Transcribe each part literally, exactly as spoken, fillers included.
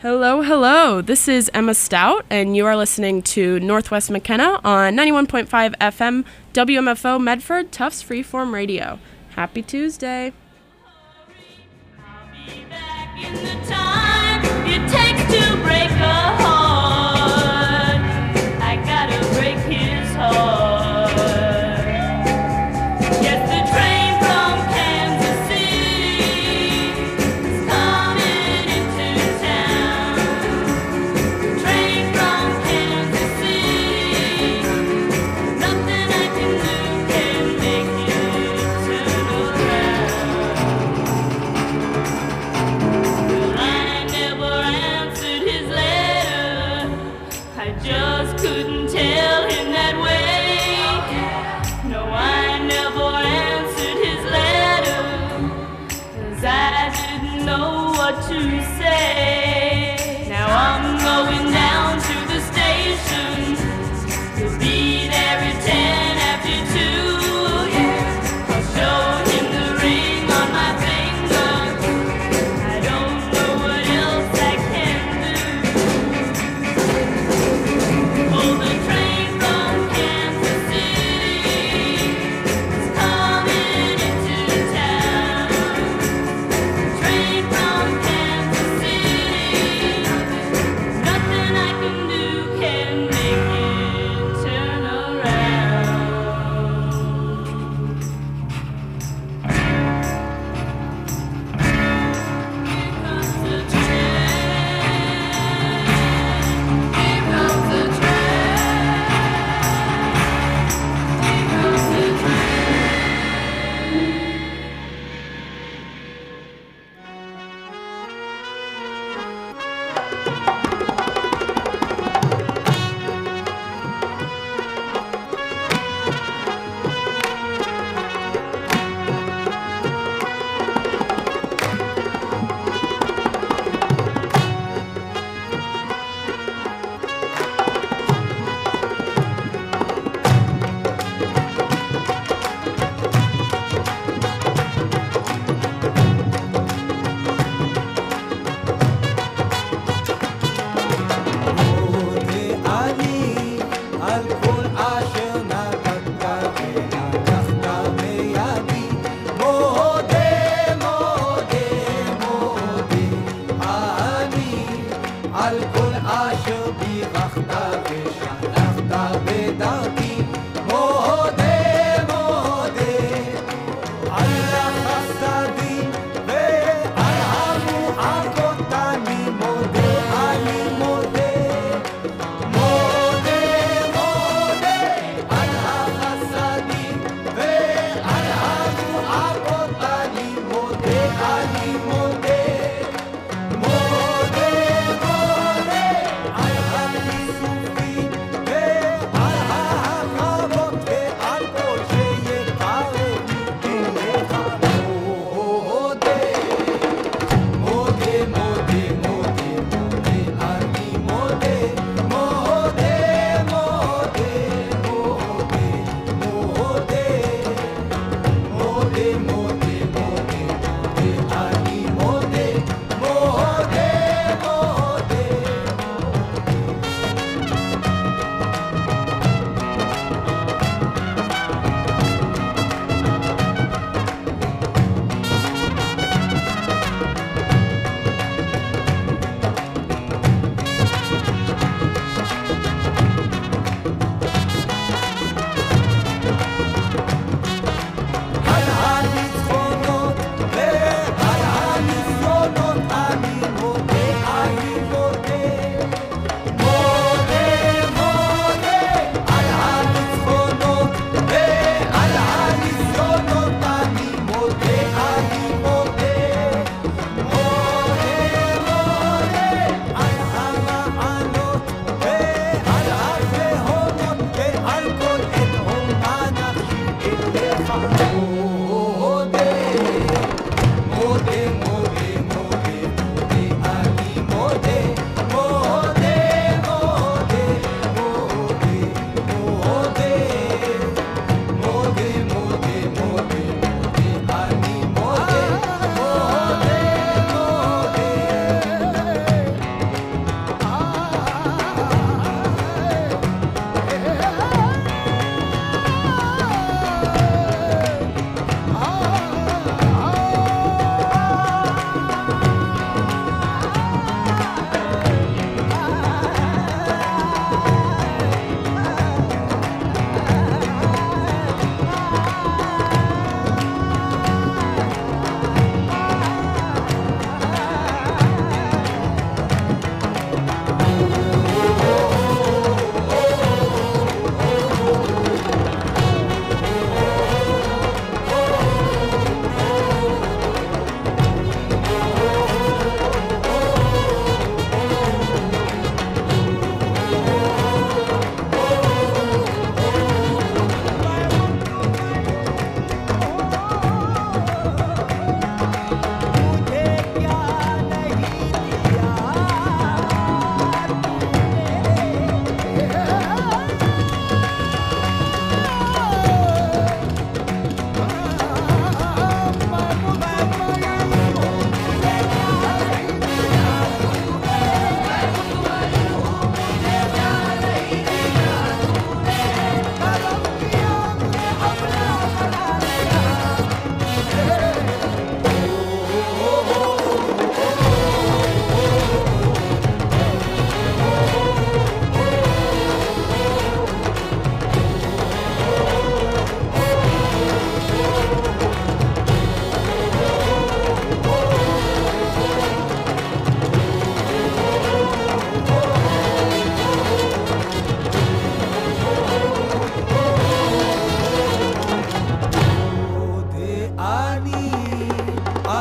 Hello, hello. This is Emma Stout, and you are listening to Northwest McKenna on ninety-one point five F M W M F O Medford Tufts Freeform Radio. Happy Tuesday. I'll be back in the time it takes to break a heart. I gotta break his heart. Yes, the train from Kansas City is coming into town. Train from Kansas City, nothing I can do can make it turn around. I never answered his letter. I just couldn't tell him that way. No, I never answered his letter, 'cause I didn't know what to say. Now I'm going down to the station. He'll be there at ten after two. I'll show him the ring on my finger. I don't know what else I can do. Oh, the train from Kansas City is coming into town. Train from Kansas City, nothing I can do can make it turn around. Here comes the train. Here comes the train. Here comes the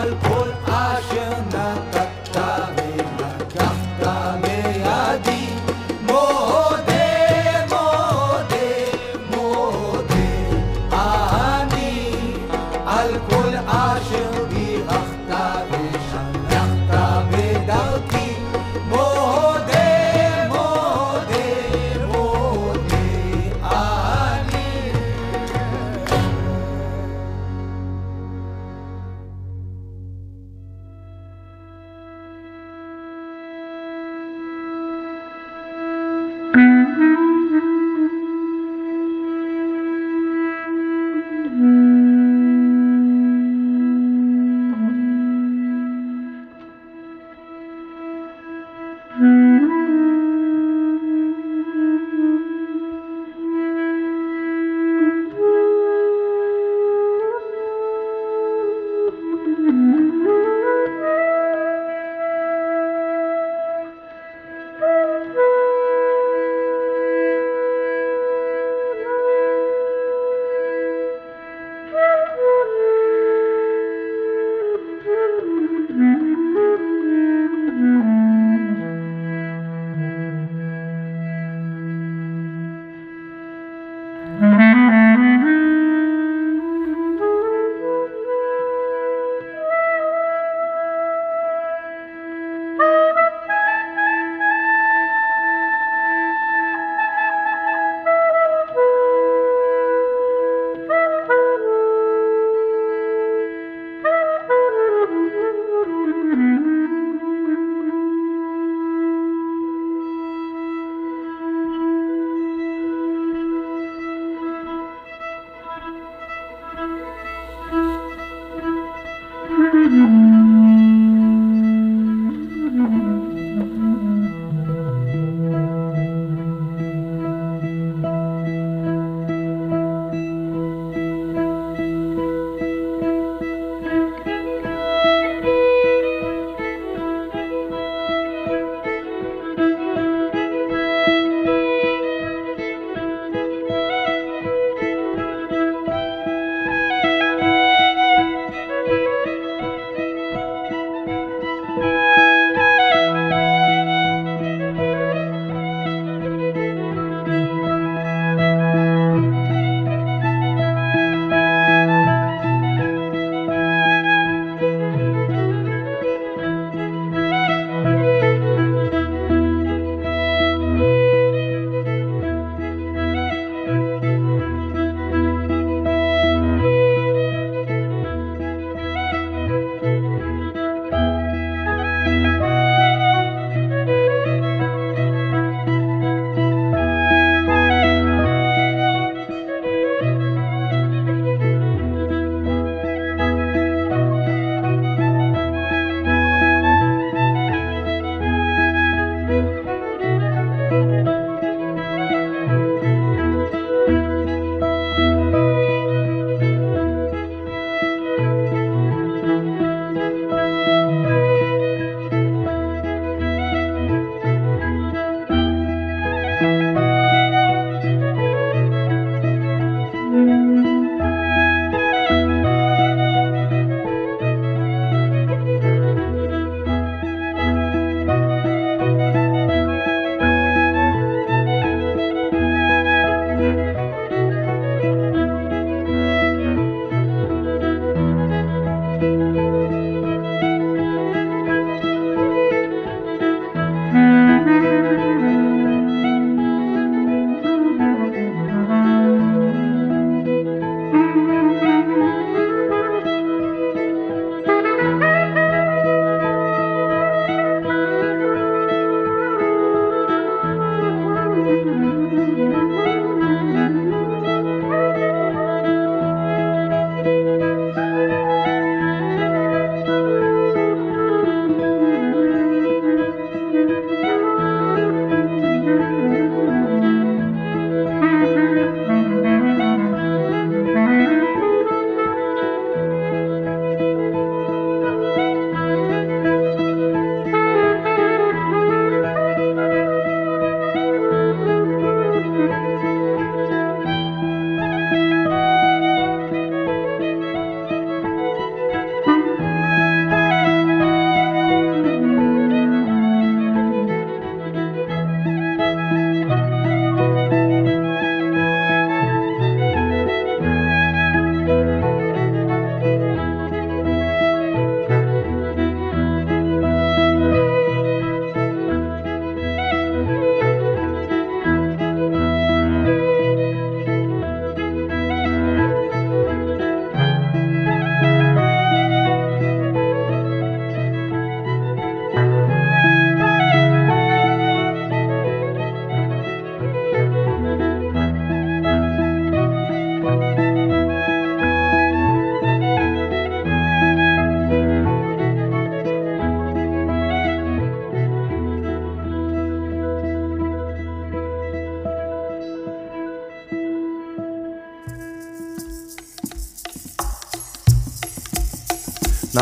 על כל אשר נתת ולקחת מידי. מודה, מודה, מודה אני על כל אשר בירכת ושלחת בדרכי. מודה, מודה, מודה אני.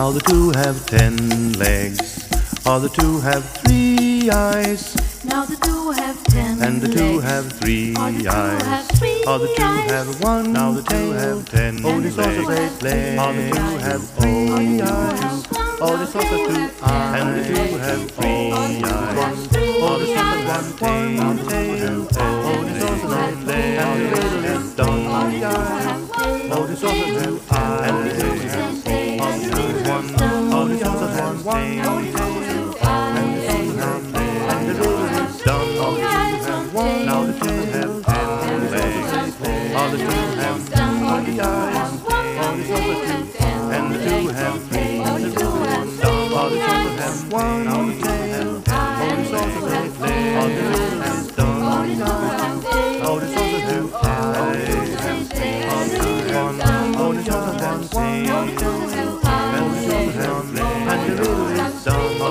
Now the two have ten legs. All the two have three eyes. Now the two have ten And the two legs. have three All the two eyes. have three All the two eyes. have one. Now the two have ten. Oh, this also eight legs. All the two have three eyes. Oh, this also two eyes. And the two have three eyes. Oh, this also one tail. Oh, this also eight legs. And the riddle is done. Oh, this also two eyes. And the two have three. Oh, this is one. Oh, this also has one tail. And this also have legs. And the riddle is done. Oh, this have one. Now the two have ten legs. All the two have three eyes. All the other two. And the two have three. All the two have done. All the two have one. All the two have ten. All the other have legs. All the two have done. All the other two eyes. All the two one. All the other one tail. And the two have legs. And the riddle is done.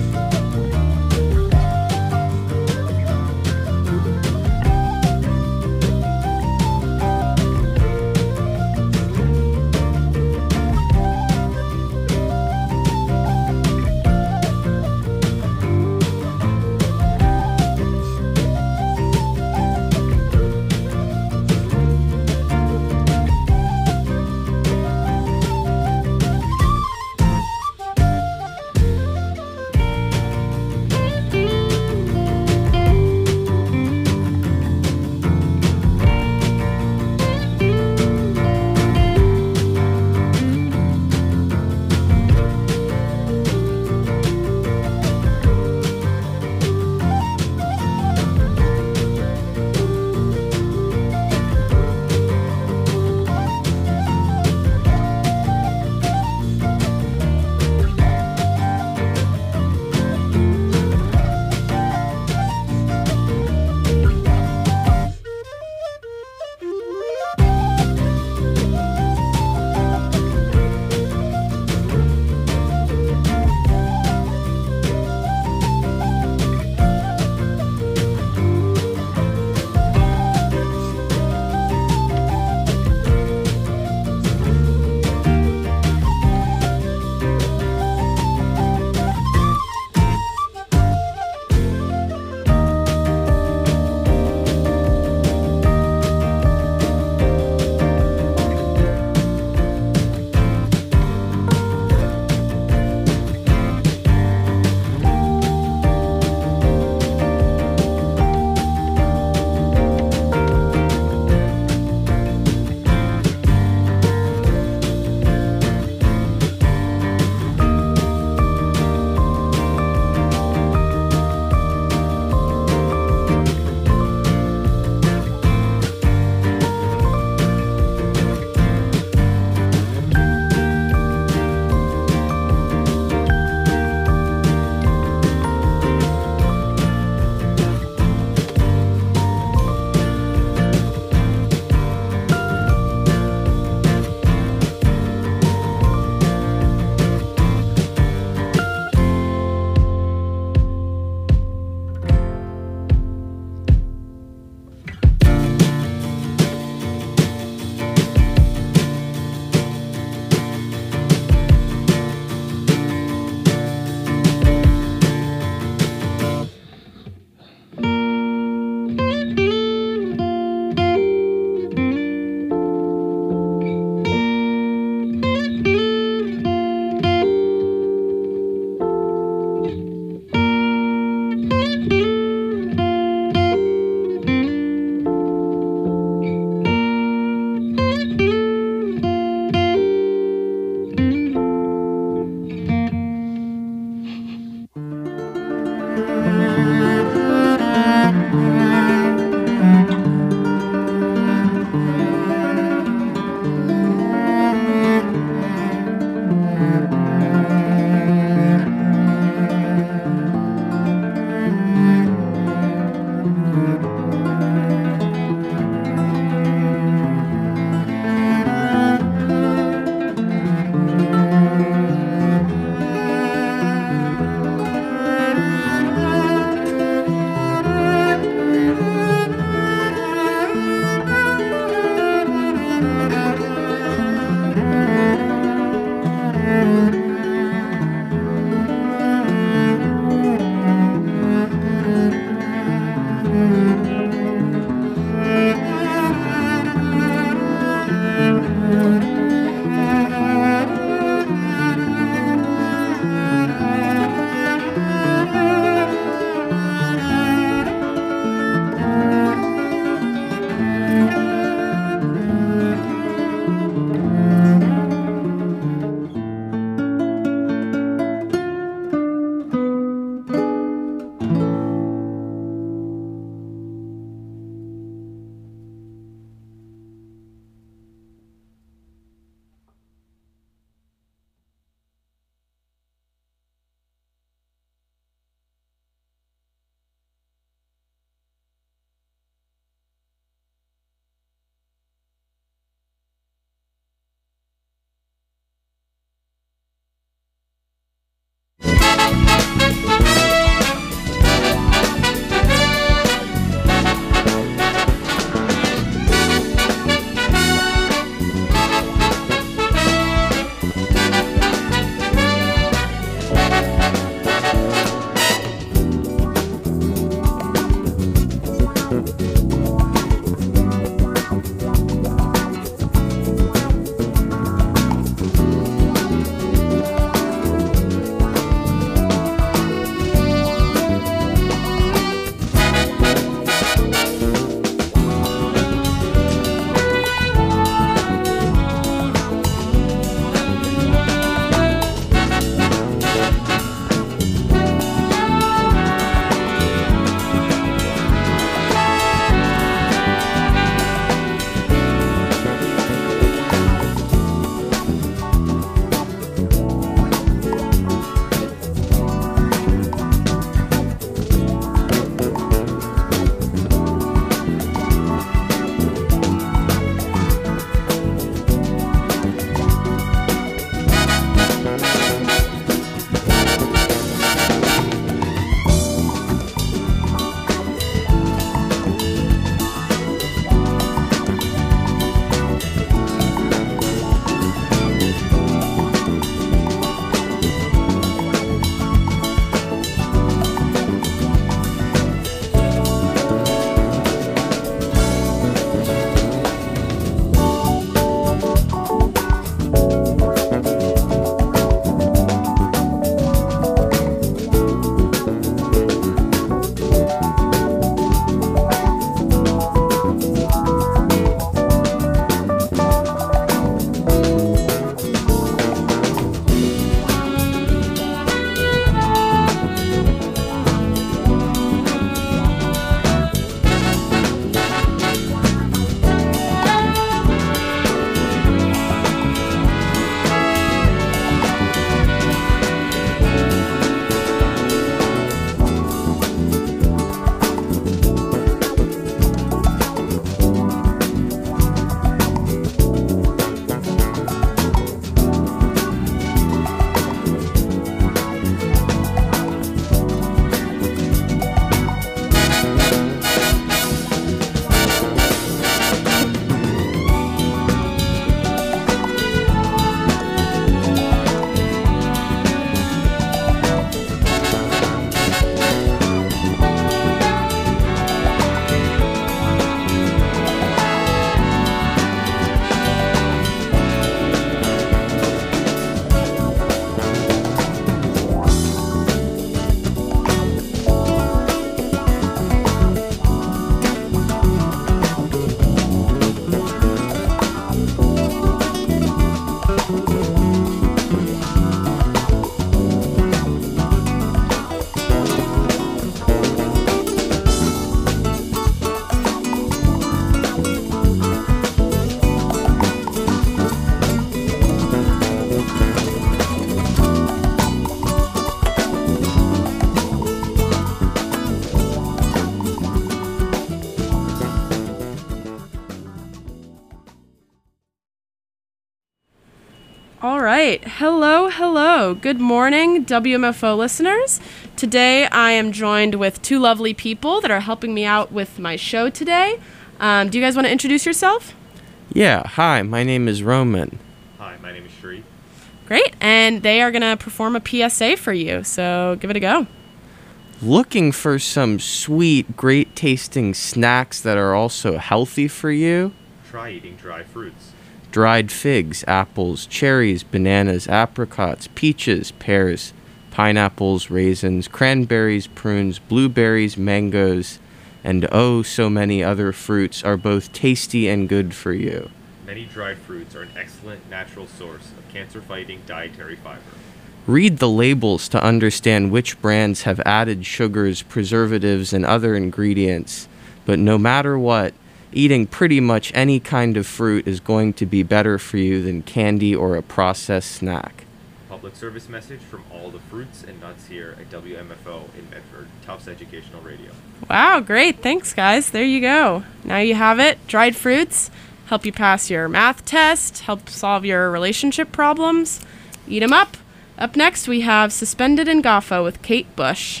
All right. Hello, hello. Good morning, W M F O listeners. Today I am joined with two lovely people that are helping me out with my show today. Um, do you guys want to introduce yourself? Yeah, hi, my name is Roman. Hi, my name is Shree. Great. And they are going to perform a P S A for you, so give it a go. Looking for some sweet, great-tasting snacks that are also healthy for you? Try eating dry fruits. Dried figs, apples, cherries, bananas, apricots, peaches, pears, pineapples, raisins, cranberries, prunes, blueberries, mangoes, and oh, so many other fruits are both tasty and good for you. Many dried fruits are an excellent natural source of cancer-fighting dietary fiber. Read the labels to understand which brands have added sugars, preservatives, and other ingredients. But no matter what, eating pretty much any kind of fruit is going to be better for you than candy or a processed snack. Public service message from all the fruits and nuts here at W M F O in Medford, Tufts Educational Radio. Wow, great. Thanks, guys. There you go. Now you have it. Dried fruits help you pass your math test, help solve your relationship problems. Eat 'em up. Up next, we have Suspended in Gotha with Kate Bush.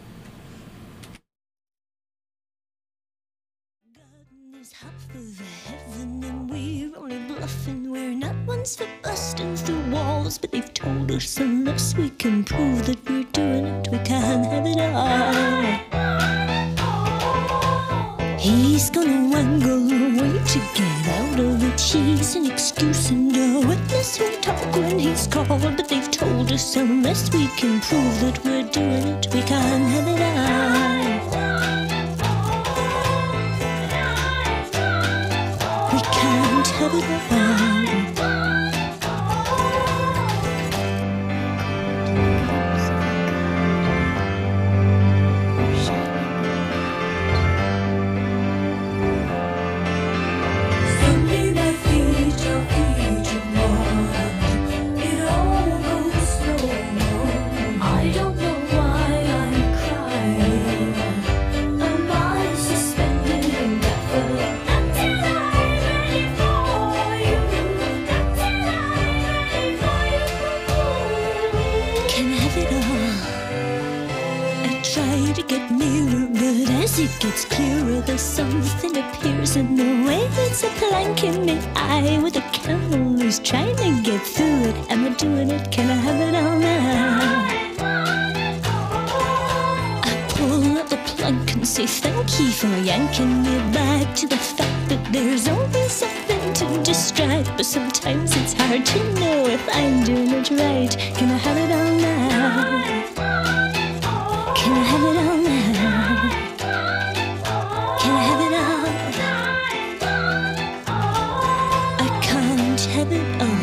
We're not ones for busting through walls, but they've told us unless we can prove that we're doing it, we can't have it all. He's gonna wangle away to get out of it. She's an excuse and a witness who'll talk when he's called, but they've told us unless we can prove that we're doing it, we can't have it all. We can't have it all. It gets clearer, though something appears in the way. It's a plank in the eye with a camel who's trying to get through it. Am I doing it? Can I have it all now? I pull up the plug and say thank you for yanking me back to the fact that there's always something to distract. But sometimes it's hard to know if I'm doing it right. Can I have it all now? Can I have it all now? Can I have it all? I can't have it all.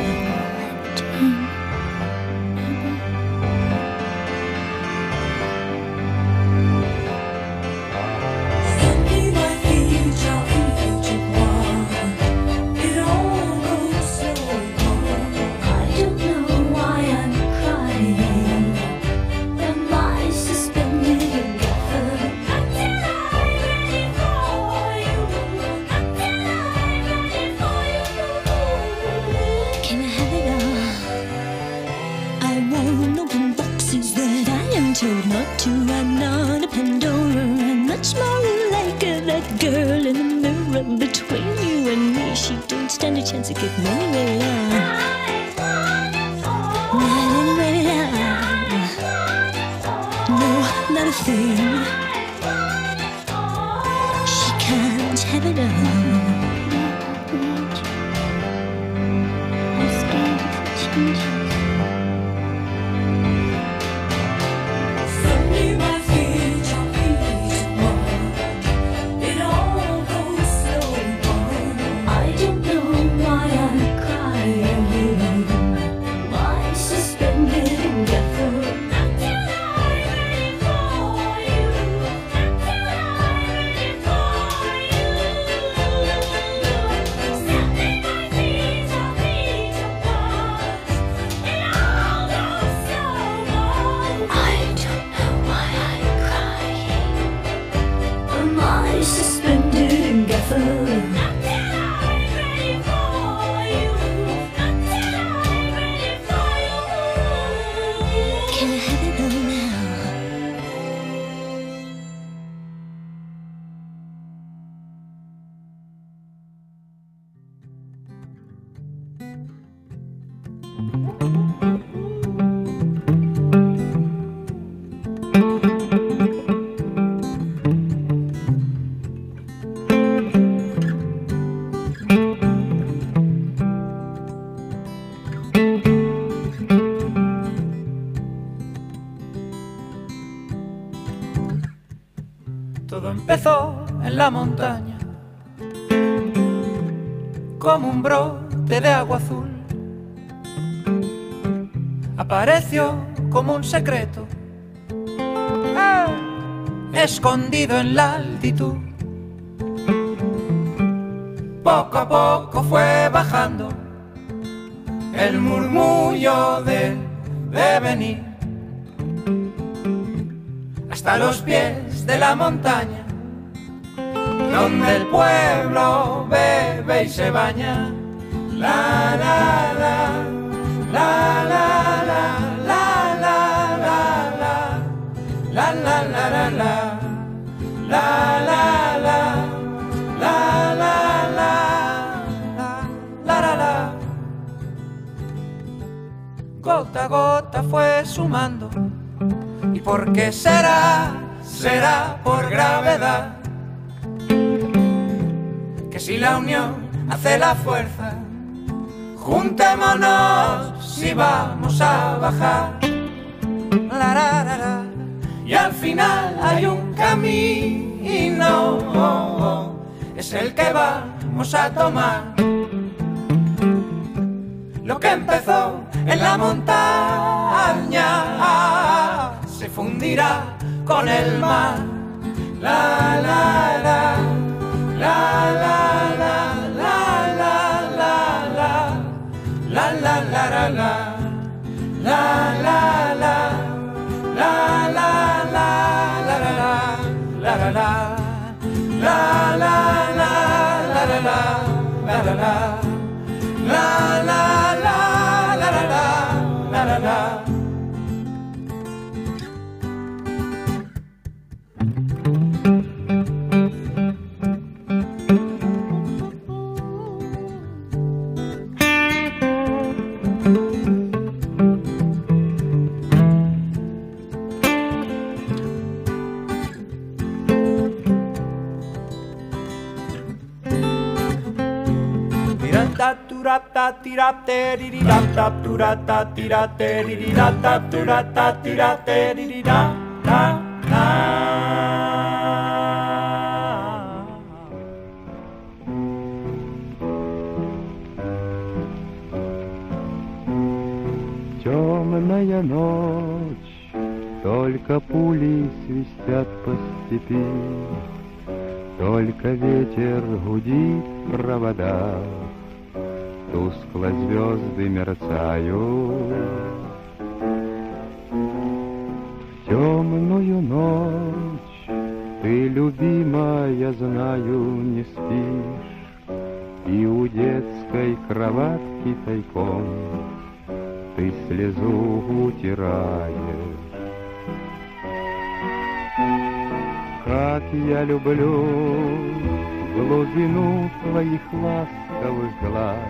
Standing my feet, I'll eat it one. It all goes so wrong. I don't know why I'm crying. Am I suspended in Gotha? Told not to, I'm not a Pandora. I'm much more like that girl in the mirror between you and me. She don't stand a chance of getting anywhere at all. Not anywhere at all. No, not a thing. She can't have it all. I'm scared of change. Todo empezó en la montaña, como un brote de agua azul. Apareció como un secreto, ¡ah!, escondido en la altitud. Poco a poco fue bajando el murmullo del devenir, hasta los pies de la montaña, donde el pueblo bebe y se baña. La la la, la la la, la la la la, la la la la, la la la la, la la la, la la la. Gota a gota fue sumando. ¿Y por qué será? Será por gravedad, que si la unión hace la fuerza, juntémonos y vamos a bajar. La, la, la, la. Y al final hay un camino, oh, oh, es el que vamos a tomar. Lo que empezó en la montaña se fundirá con el mar. La la la, la la la, la la la la, la la la la, la la la, la la la, la la la, la la la, la la la, la la la, la la la, la la la, la la la, la la. Turata tirate rirata turata tirate rirata turata tirate rirata la la. Темная ночь, только пули свистят по степи, только ветер гудит в проводах. Тускло звезды мерцают. В темную ночь ты, любимая, знаю, не спишь, и у детской кроватки тайком ты слезу утираешь. Как я люблю глубину твоих ласковых глаз,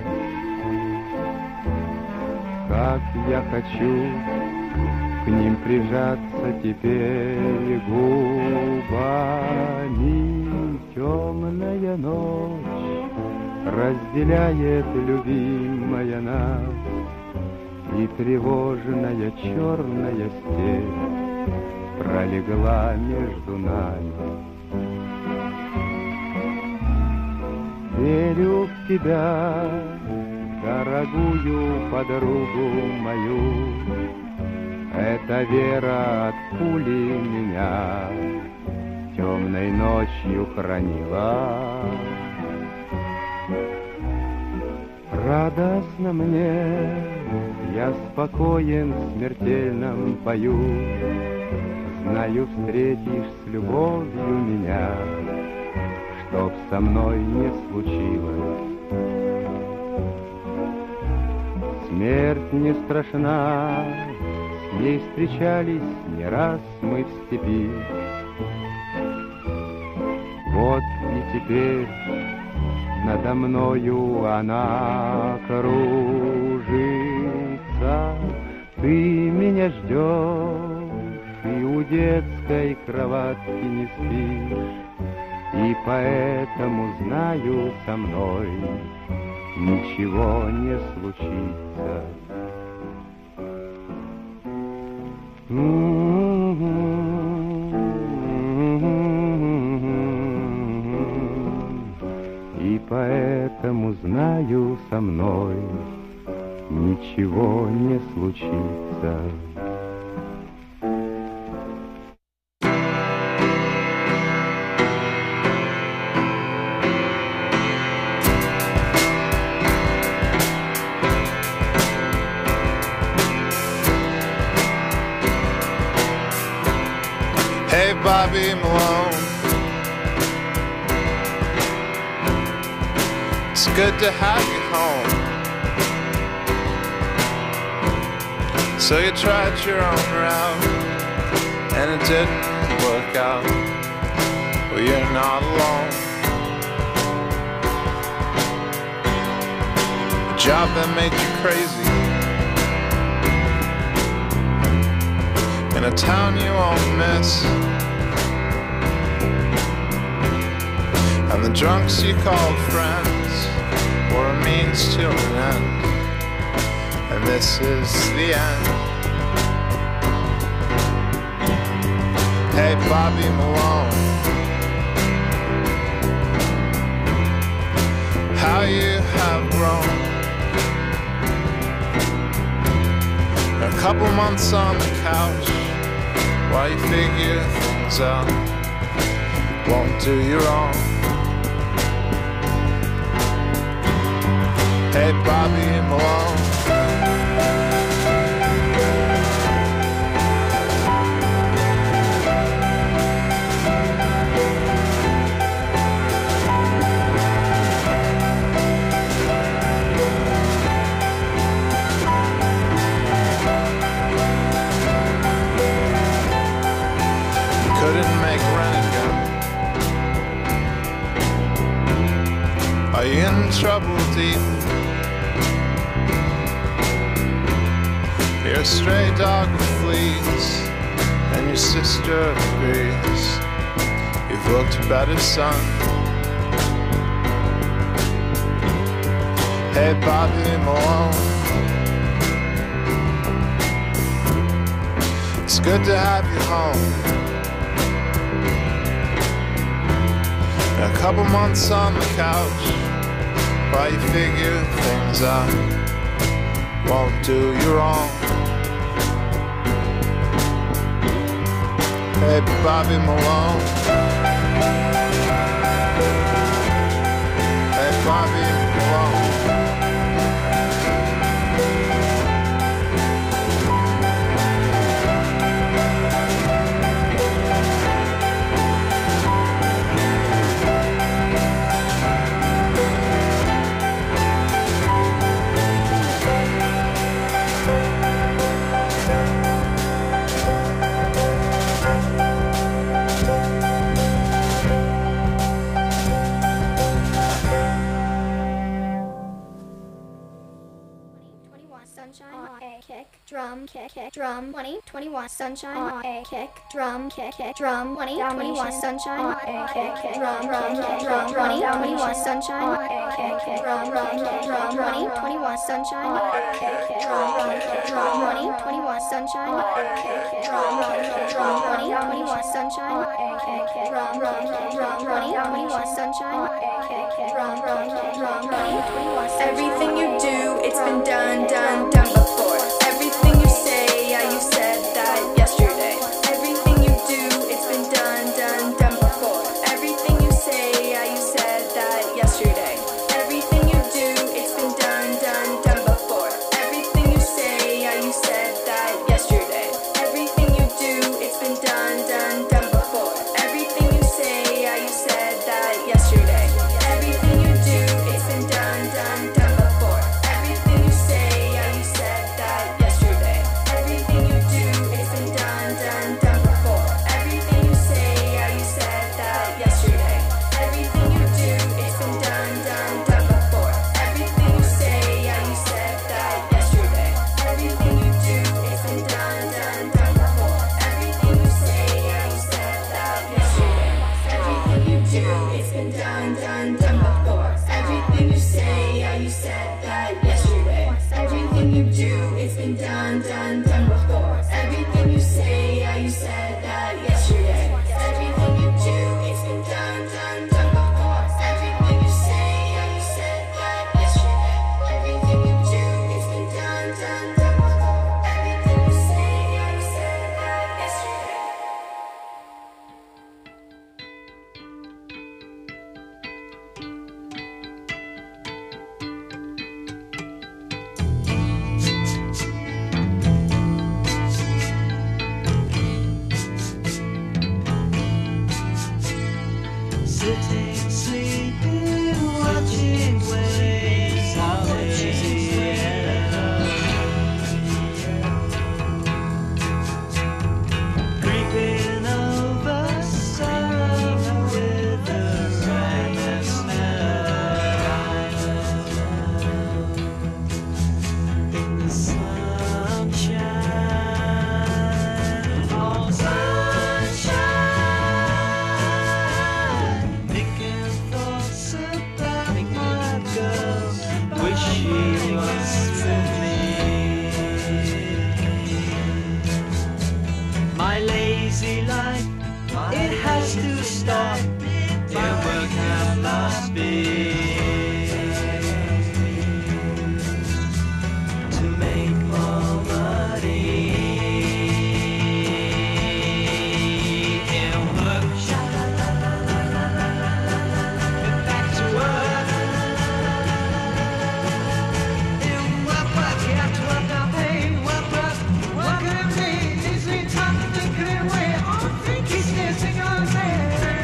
как я хочу к ним прижаться теперь губами. Темная ночь разделяет, любимая, нас, и тревожная черная степь пролегла между нами. Верю в тебя, дорогую подругу мою, эта вера от пули меня темной ночью хранила. Радостно мне, я спокоен в смертельном бою, знаю, встретишь с любовью меня, чтоб со мной не случилось. Смерть не страшна, с ней встречались не раз мы в степи. Вот и теперь надо мною она кружит. Ты меня ждешь и у детской кроватки не спишь, и поэтому знаю, со мной ничего не случится. И поэтому знаю, со мной ничего не случится. Hey, Bobby Malone, it's good to have you home. So you tried your own route, and it didn't work out. Well, you're not alone. A job that made you crazy, in a town you won't miss, and the drunks you called friends were a means to an end. And this is the end. Hey, Bobby Malone, how you have grown. A couple months on the couch while you figure things out, won't do you wrong. Hey, Bobby Malone, couldn't make rent again. Are you in trouble deep? You're a stray dog with fleas, and your sister agrees. You've looked better, son. Hey, Bobby Malone, it's good to have you home. A couple months on the couch while you figure things out, won't do you wrong. Hey, Bobby Malone, hey, Bobby Malone. Sunshine on a kick, drum kick, kick, drum twenty twenty-one sunshine on a kick, drum kick, kick, drum twenty twenty-one sunshine on a kick, kick, drum drum kick, drum twenty twenty-one sunshine on a kick, kick, drum drum kick, drum twenty twenty-one sunshine on a kick, kick, drum drum kick, drum twenty twenty-one sunshine on a kick, kick, drum drum kick, drum twenty twenty-one sunshine on a kick, kick, drum drum kick, drum twenty twenty-one sunshine on a kick, kick, drum drum kick, drum twenty twenty-one. Everything you do, it's been done, done, done before. Everything you say, yeah, you said that yesterday. Everything you do, it's been done, done, done before. Everything you say, yeah, you said that yesterday. Everything you do, it's been done, done, done before. Everything you say, yeah, you said that yesterday. Everything you do, it's been done, done, done before. Everything you say, yeah, you said that yesterday. Everything you do, it's been done, done, done before. Everything Everything you do, it's been done, done, done before. Everything you say, yeah, you said that yesterday. Everything you do, it's been done, done, done before. Everything you say, yeah, you said that yesterday. Everything you do, it's been done, done, done before. Everything you say, yeah, you said that yesterday. Sitting, sleeping, watching waves of the air. Creeping over sorrow with the right smell. In the sunshine, oh sunshine. Thinking thoughts about my girl, wish she was with me. My lazy life, it has to stop. Dear work have must be to make more money. And work, get back to work. And work, work, you have to work now, pay. Work, work, work and pay. Easy time to think it away. Oh, think he's missing on me.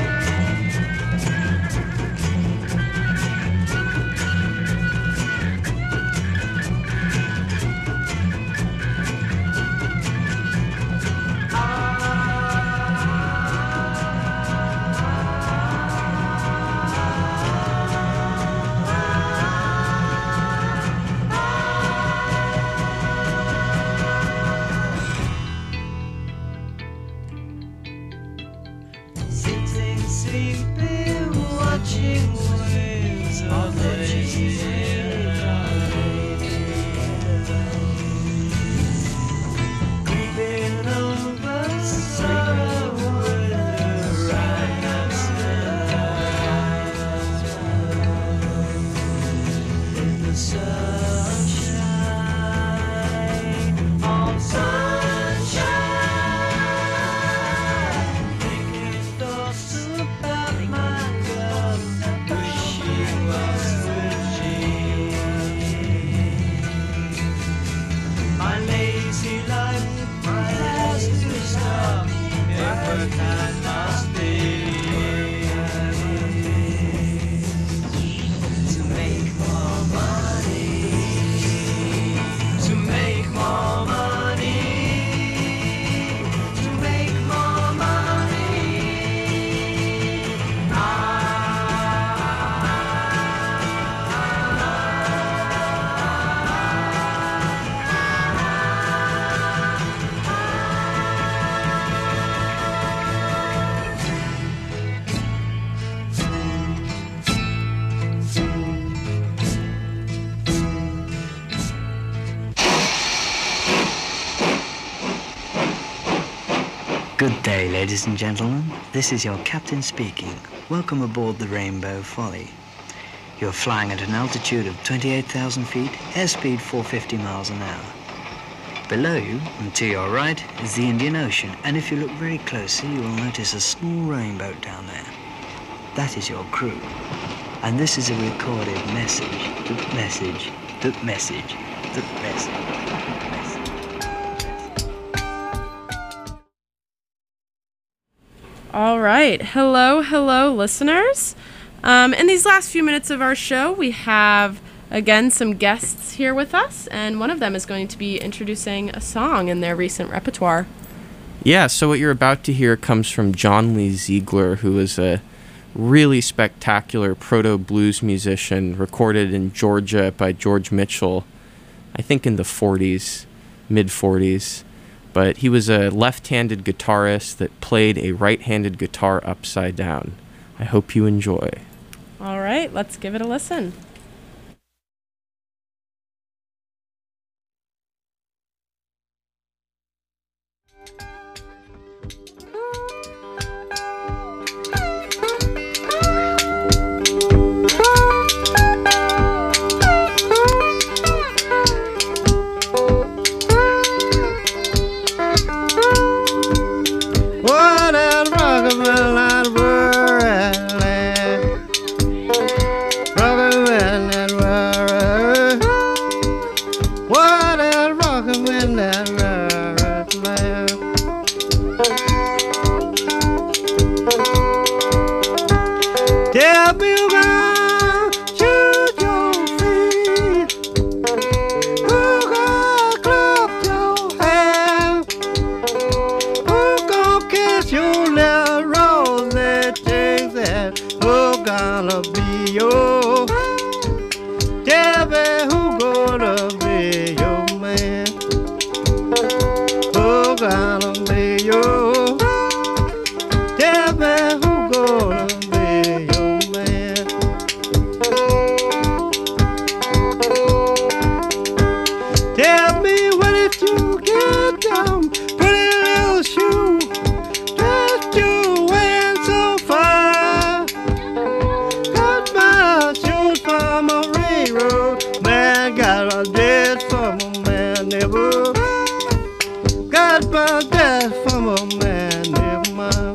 Sitting, sleeping, watching waves of the creeping over sorrow with the right smell. In the sunshine, oh sunshine. Thinking thoughts about my girl, wish she was with me. My lazy life, my has to stop. If time must be to make more money, to make more money, to make more money. Good day, ladies and gentlemen. This is your captain speaking. Welcome aboard the Rainbow Folly. You're flying at an altitude of twenty-eight thousand feet, airspeed four hundred fifty miles an hour. Below you, and to your right, is the Indian Ocean, and if you look very closely, you will notice a small rowboat down there. That is your crew. And this is a recorded message. The message. The message. The message. All right. Hello, hello, listeners. Um, in these last few minutes of our show, we have, again, some guests here with us, and one of them is going to be introducing a song in their recent repertoire. Yeah, so what you're about to hear comes from John Lee Ziegler, who is a really spectacular proto-blues musician recorded in Georgia by George Mitchell, I think in the forties, mid-forties. But he was a left-handed guitarist that played a right-handed guitar upside down. I hope you enjoy. All right, let's give it a listen. What a rockabilly land world, rockabilly land world. What a rockabilly land world. Tell me about choose your feet. Who gon' clap your hands? Who gon' kiss your little rosy cheeks? And who gonna be your? Tell me who gonna be your man? Who gonna be your? Tell me who gonna be your man? Tell me what if you get them pretty little shoes that you wear so far? Got my shoes from a railroad man, got a dress from a man never. Got my dress from a man never mind.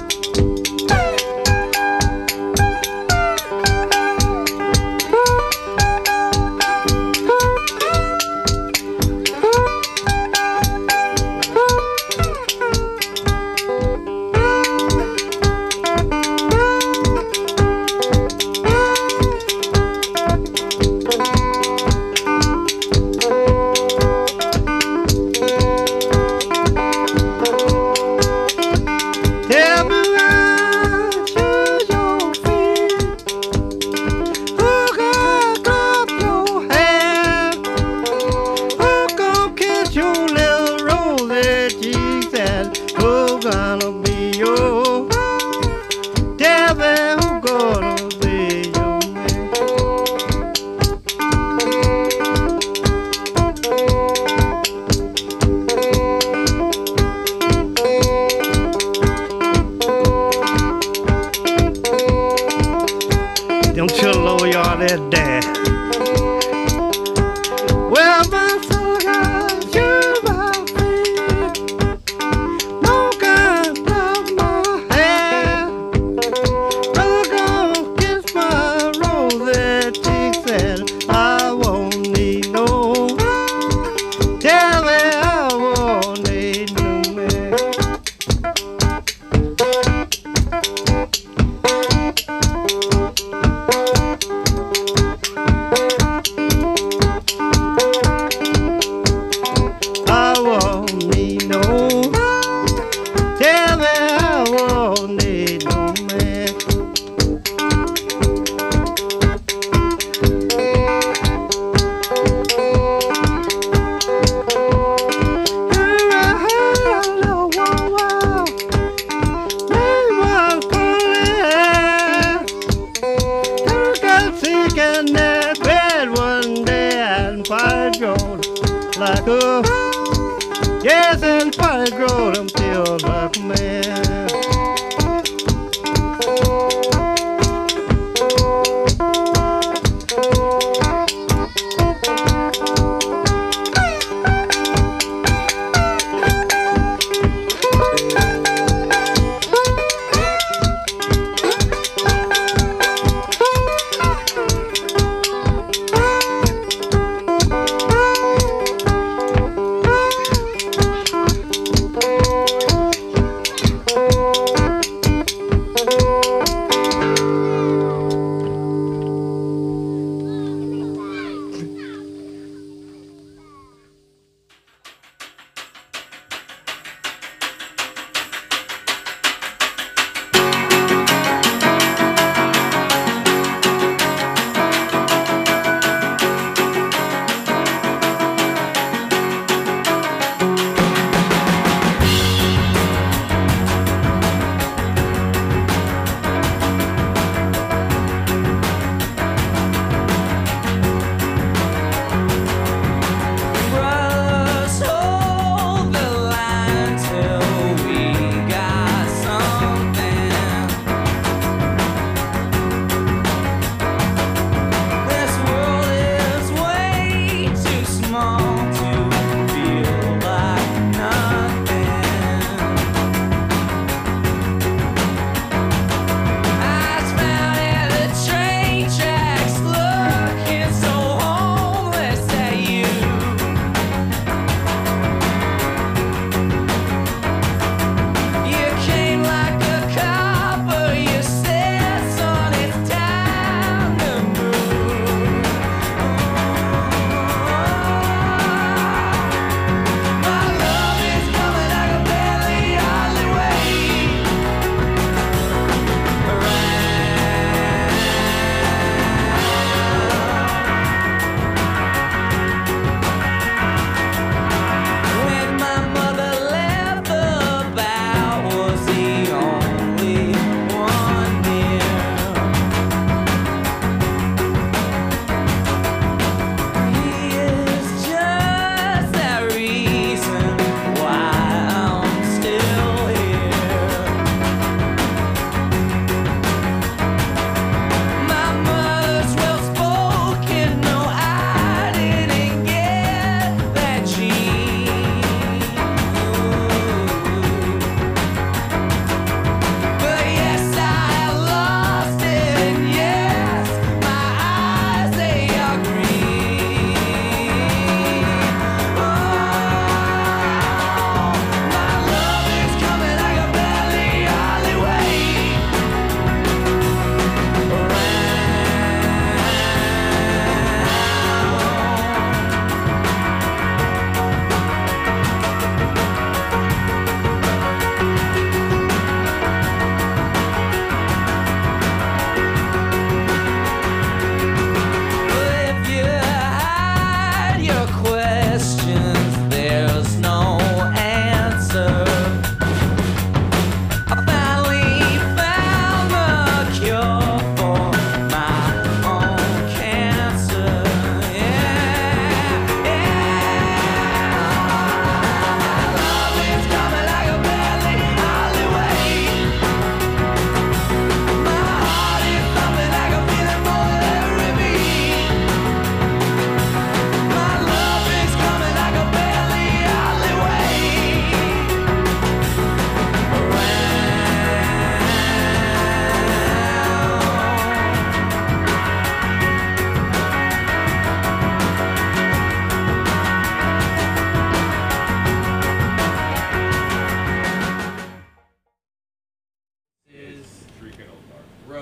Tell me why choose your feet. Who gon' clap your hands? Who gon' kiss your little rosy cheeks? And who gonna be your? Tell me who gonna be your man? Don't you lower y'all that there. Well, my soul got you my feet. No gun off my hand. Brother gonna kiss my rosy cheeks and I won't need no. Tell me I won't need no man. I won't need no. Tell me I won't need no man. Seeking that bed one day and find gold like a yes, and finally grow them till like a man.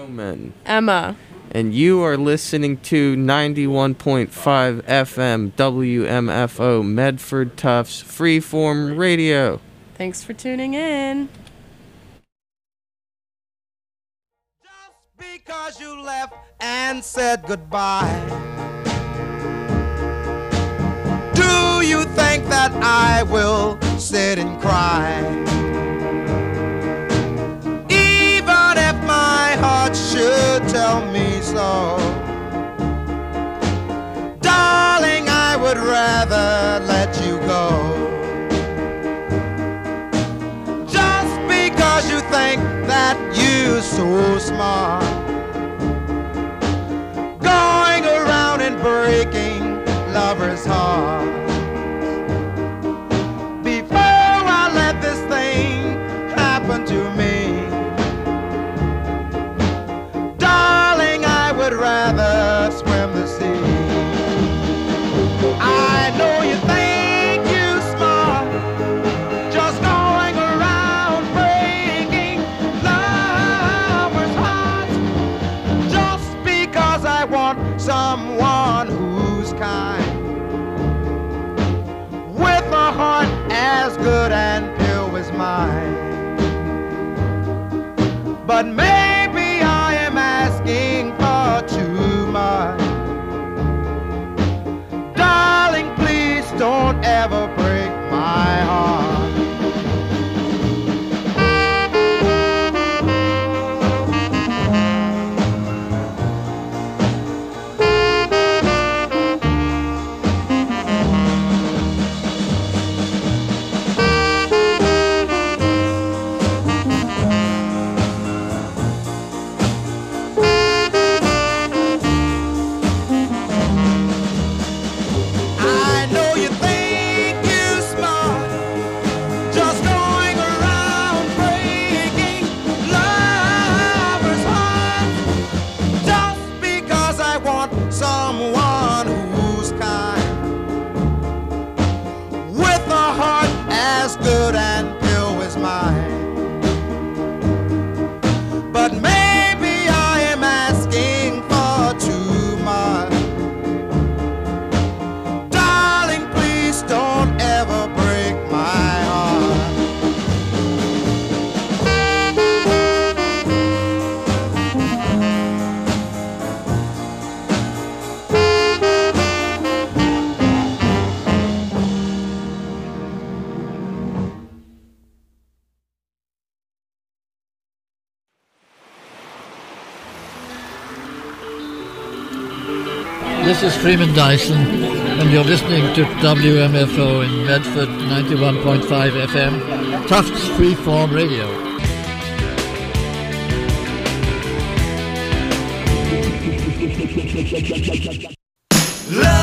Roman. Emma. And you are listening to ninety-one point five F M W M F O Medford Tufts Freeform Radio. Thanks for tuning in. Because you left and said goodbye, do you think that I will sit and cry? Even if my heart should tell me so, darling, I would rather let you go. Just because you think that you're so smart, going around and breaking lovers' hearts. Before I let this thing happen to me, darling, I would rather swim the sea. I know you think you're smart, just going around breaking lovers' hearts, just because I want someone who's kind, with a heart as good and pure as mine. But maybe I am asking for too much. Darling, please don't ever break my heart. Someone who's kind, with a heart as good and pure as mine. But maybe I am asking for too much. Darling, please don't ever break my heart. This is Freeman Dyson, and you're listening to W M F O in Medford, ninety-one point five F M, Tufts Freeform Radio. Love